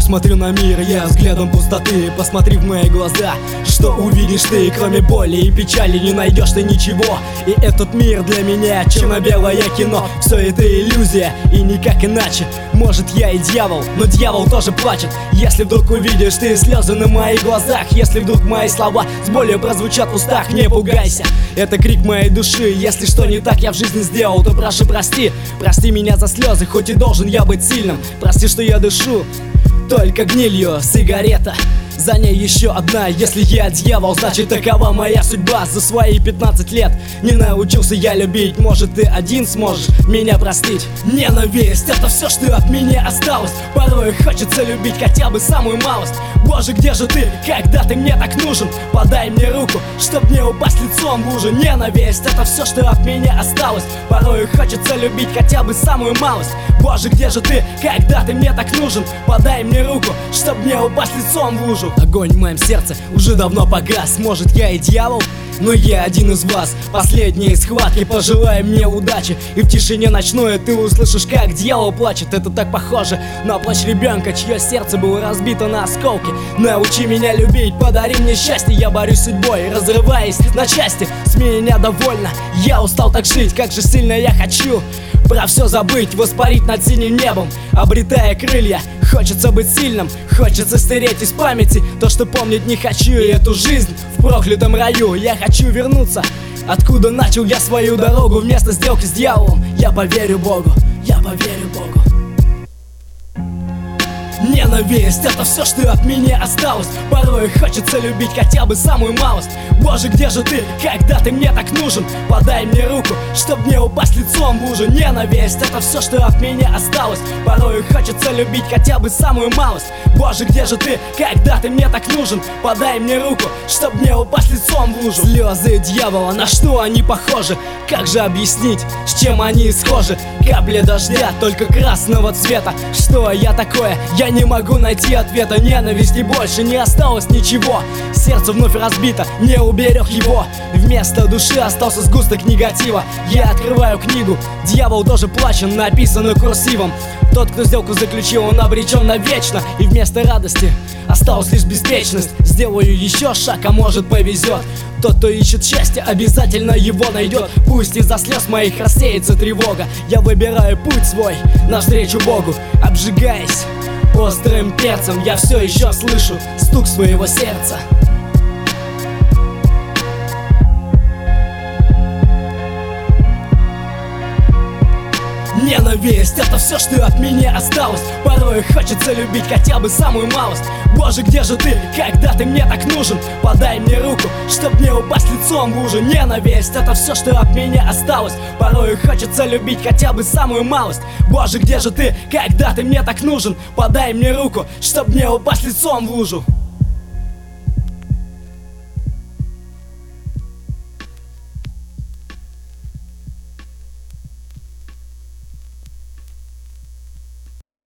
смотрю на мир я взглядом пустоты. Посмотри в мои глаза, что увидишь ты? Кроме боли и печали не найдешь ты ничего. И этот мир для меня черно-белое кино. Все это иллюзия и никак иначе. Может я и дьявол, но дьявол тоже плачет. Если вдруг увидишь ты слезы на моих глазах, если вдруг мои слова с болью прозвучат в устах, не пугайся, это крик моей души. Если что не так я в жизни сделал, то прошу прости. Прости меня за слезы, хоть и должен я быть сильным. Прости, что я дышу только гнилью. Сигарета, за ней еще одна. Если я дьявол, значит такова моя судьба. За свои 15 лет не научился я любить. Может ты один сможешь меня простить. Ненависть — это все, что от меня осталось. Порой хочется любить хотя бы самую малость. Боже, где же ты, когда ты мне так нужен? Подай мне руку, чтоб не упасть лицом в лужу. Ненависть — это все, что от меня осталось. Порой хочется любить хотя бы самую малость. Боже, где же ты, когда ты мне так нужен? Подай мне руку, чтоб не упасть лицом в лужу. Огонь в моем сердце уже давно погас. Может я и дьявол, но я один из вас. Последние схватки, пожелай мне удачи. И в тишине ночной ты услышишь, как дьявол плачет. Это так похоже на плач ребенка, чье сердце было разбито на осколки. Научи меня любить, подари мне счастье. Я борюсь с судьбой, разрываясь на части. С меня довольно, я устал так жить. Как же сильно я хочу про все забыть, воспарить над синим небом, обретая крылья. Хочется быть сильным, хочется стереть из памяти то, что помнить не хочу. И эту жизнь в проклятом раю я хочу вернуться, откуда начал я свою дорогу. Вместо сделки с дьяволом я поверю Богу, я поверю Богу. Ненависть — это все, что от меня осталось. Порой хочется любить хотя бы самую малость. Боже, где же ты, когда ты мне так нужен? Подай мне руку, чтоб не упасть лицом в лужу. Ненависть — это все, что от меня осталось. Порой хочется любить хотя бы самую малость. Боже, где же ты, когда ты мне так нужен? Подай мне руку, чтоб не упасть лицом в лужу. Слезы дьявола, на что они похожи? Как же объяснить, с чем они схожи? Капли дождя, только красного цвета. Что я такое? Я не могу найти ответа. Ненависти больше не осталось ничего. Сердце вновь разбито, не уберег его. Вместо души остался сгусток негатива. Я открываю книгу, дьявол тоже плачет, написано курсивом. Тот, кто сделку заключил, он обречен навечно. И вместо радости осталась лишь беспечность. Сделаю еще шаг, а может повезет. Тот, кто ищет счастье, обязательно его найдет. Пусть из-за слез моих рассеется тревога. Я выбираю путь свой навстречу Богу. Обжигаясь острым перцем, я все еще слышу стук своего сердца. Ненависть — это все, что от меня осталось. Порой хочется любить хотя бы самую малость. Боже, где же ты, когда ты мне так нужен? Подай мне руку, чтоб не упасть лицом в лужу. Ненависть — это все, что от меня осталось. Порой хочется любить хотя бы самую малость. Боже, где же ты, когда ты мне так нужен? Подай мне руку, чтоб не упасть лицом в лужу.